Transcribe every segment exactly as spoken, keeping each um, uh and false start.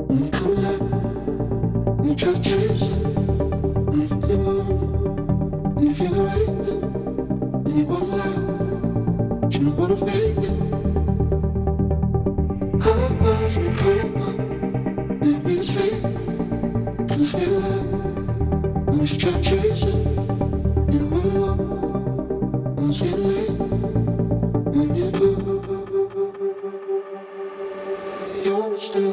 When you come alive, when you try to chase it, when you feel the moment, when you feel the weight, when you wanna lie, but you don't wanna fake it. High eyes and cold, baby, it's fake. Can you feel that? When you try to chase it, you don't wanna know when it's getting late. When you go, you're still.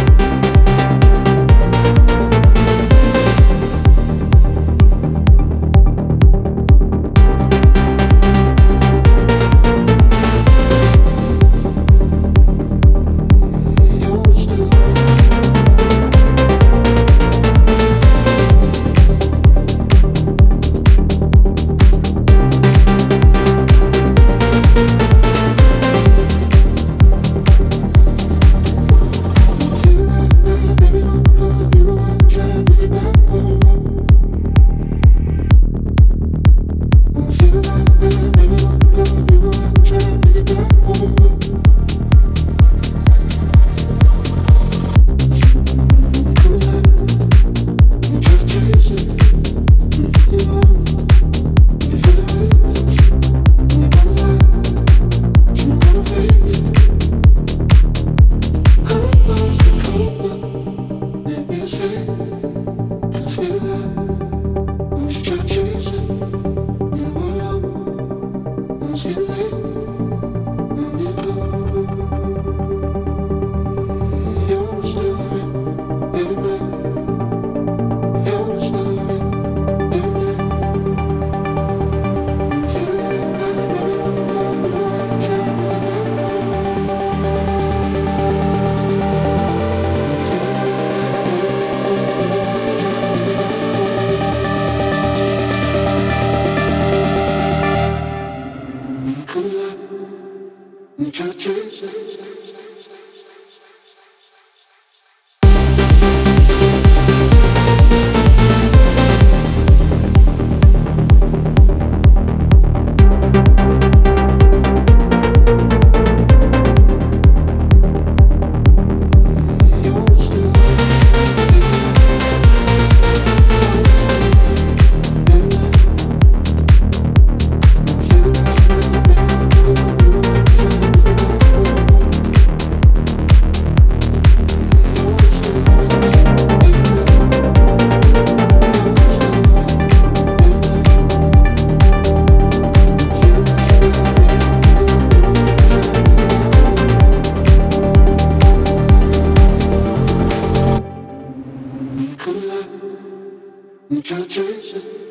You try to chase it. You try to chase it.